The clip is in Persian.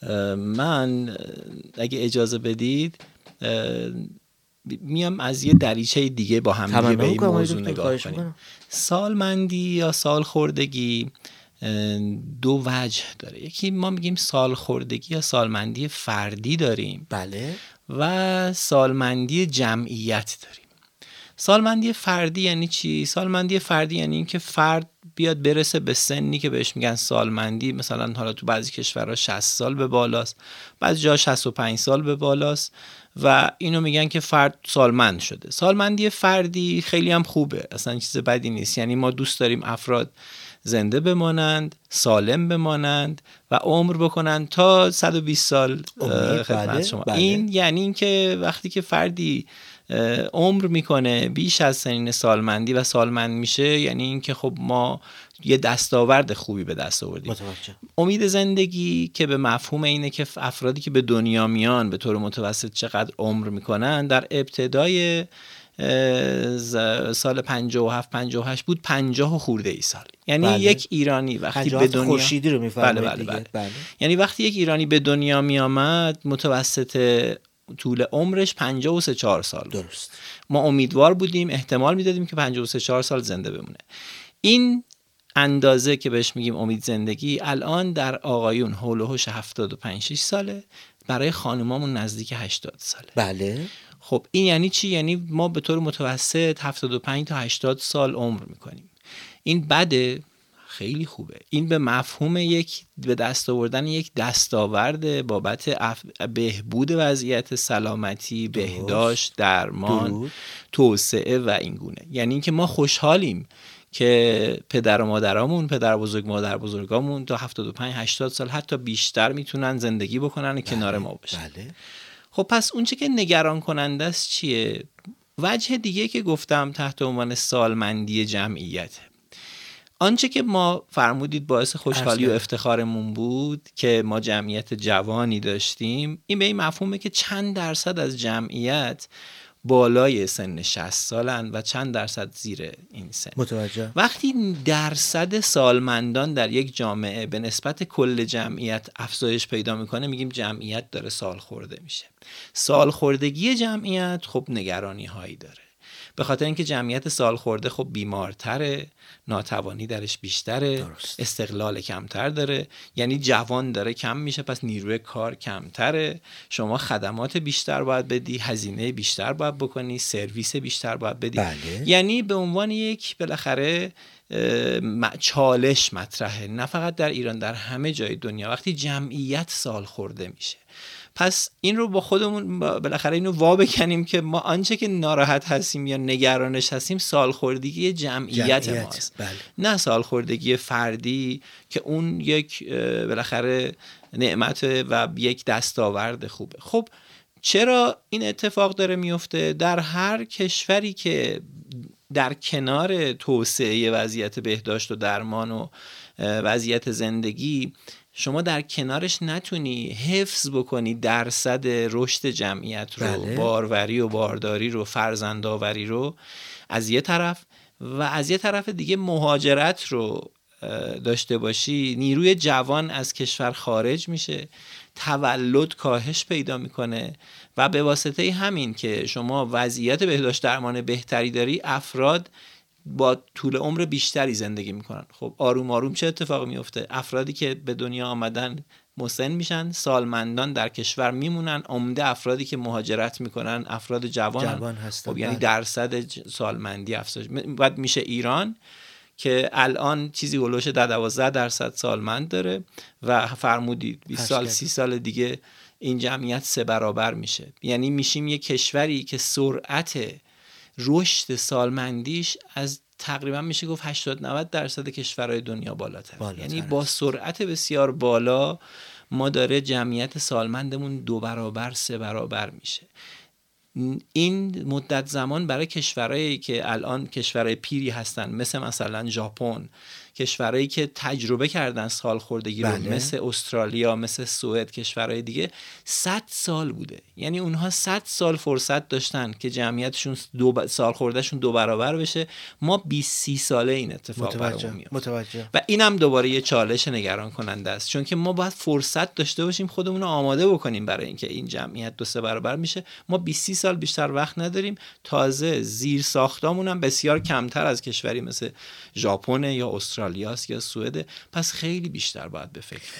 من اگه اجازه بدید میام از یه دریچه دیگه با هم دیگه به این موضوع نگاه کنیم. سالمندی یا سالخوردگی دو وجه داره. یکی ما میگیم سالخوردگی یا سالمندی فردی داریم، بله، و سالمندی جمعیت داریم. سالمندی فردی یعنی چی؟ سالمندی فردی یعنی این که فرد بیاد برسه به سنی که بهش میگن سالمندی. مثلا حالا تو بعضی کشورها 60 سال به بالاست، بعضی جا 65 سال به بالاست و اینو میگن که فرد سالمند شده. سالمندی فردی خیلی هم خوبه، اصلا چیز بدی نیست. یعنی ما دوست داریم افراد زنده بمانند، سالم بمانند و عمر بکنند تا 120 سال خدمت شما. این یعنی این که وقتی که فردی عمر میکنه بیش از سنین سالمندی و سالمند میشه، یعنی این که خب ما یه دستاورد خوبی به دست آوردیم. امید زندگی که به مفهوم اینه که افرادی که به دنیا میان به طور متوسط چقدر عمر میکنن، در ابتدای سال 57-58 بود 50 خورده ای سال. یعنی یک ایرانی وقتی به دنیا خورشیدی رو میفرمایید دیگه. یعنی وقتی یک ایرانی به دنیا می آمد متوسط طول عمرش 53-4 سال. درست. ما امیدوار بودیم، احتمال میدادیم که 53-4 سال زنده بمونه. این اندازه که بهش میگیم امید زندگی الان در آقایون حول و حوش 75-6 ساله، برای خانمامون نزدیک 80 ساله. بله. خب این یعنی چی؟ یعنی ما به طور متوسط 75 تا 80 سال عمر میکنیم. این بده؟ خیلی خوبه. این به مفهوم به دست آوردن یک دستاورد بابت بهبود وضعیت سلامتی، بهداشت، درمان، توسعه و این گونه. یعنی اینکه ما خوشحالیم که پدر و مادرامون، پدر بزرگ مادر بزرگامون تا 75-80 سال حتی بیشتر میتونن زندگی بکنن و کنار ما باشن. بله. خب پس اون چه که نگران کننده است چیه؟ وجه دیگه که گفتم تحت عنوان سالمندی جمعیته. آنچه که ما فرمودید باعث خوشحالی و افتخارمون بود که ما جمعیت جوانی داشتیم، این به این مفهومه که چند درصد از جمعیت بالای سن 60 سالن و چند درصد زیر این سن. متوجه. وقتی درصد سالمندان در یک جامعه به نسبت کل جمعیت افزایش پیدا میکنه، میگیم جمعیت داره سالخورده میشه. سالخوردگی جمعیت خب نگرانی هایی داره، به خاطر اینکه جمعیت سالخورده خب بیمارتره، ناتوانی درش بیشتره، درست. استقلال کمتر داره، یعنی جوان داره کم میشه، پس نیروی کار کمتره، شما خدمات بیشتر باید بدی، هزینه بیشتر باید بکنی، سرویس بیشتر باید بدی. بله. یعنی به عنوان یک بالاخره چالش مطرحه، نه فقط در ایران، در همه جای دنیا وقتی جمعیت سالخورده میشه. پس این رو با خودمون بالاخره اینو وا بکنیم که ما آنچه که ناراحت هستیم یا نگرانش هستیم سالخوردگی جمعیت ماست. بله. نه سالخوردگی فردی که اون یک بالاخره نعمت و یک دستاورد خوبه. خب چرا این اتفاق داره میفته؟ در هر کشوری که در کنار توسعه وضعیت بهداشت و درمان و وضعیت زندگی شما در کنارش نتونی حفظ بکنی درصد رشد جمعیت رو، بله. باروری و بارداری رو، فرزندآوری رو از یه طرف، و از یه طرف دیگه مهاجرت رو داشته باشی، نیروی جوان از کشور خارج میشه، تولد کاهش پیدا میکنه و به واسطه همین که شما وضعیت بهداشت درمان بهتری داری، افراد با طول عمر بیشتری زندگی میکنن. خب آروم آروم چه اتفاقی میفته؟ افرادی که به دنیا آمدن مسن میشن، سالمندان در کشور میمونن، عمده افرادی که مهاجرت میکنن افراد جوان هستن. خب یعنی درصد سالمندی افزایش. بعد میشه ایران که الان چیزی هولوش 12% سالمند داره و فرمودید 20 سال 30 سال دیگه این جمعیت 3 برابر میشه. یعنی میشیم یک کشوری که سرعت رشد سالمندیش از تقریبا میشه گفت 80-90% کشورهای دنیا بالاتر. یعنی با سرعت بسیار بالا ما داره جمعیت سالمندمون 2 برابر 3 برابر میشه. این مدت زمان برای کشورهایی که الان کشورهای پیری هستن مثل مثلا ژاپن کشورهایی که تجربه کردن سالخوردگی رو بله. مثل استرالیا، مثل سوئد، کشورهای دیگه 100 سال بوده. یعنی اونها 100 سال فرصت داشتن که جمعیتشون سالخوردهشون 2 برابر بشه. ما 20-30 ساله این اتفاق برامون میفته. متوجه. و اینم دوباره یه چالش نگران کننده است، چون که ما باید فرصت داشته باشیم خودمون رو آماده بکنیم برای اینکه این جمعیت 2-3 برابر میشه. ما 20-30 سال بیشتر وقت نداریم. تازه زیر ساختامون هم بسیار کمتر از کشوری مثل ژاپن یا استرالیاست یا سوئد، پس خیلی بیشتر باید بفکریم.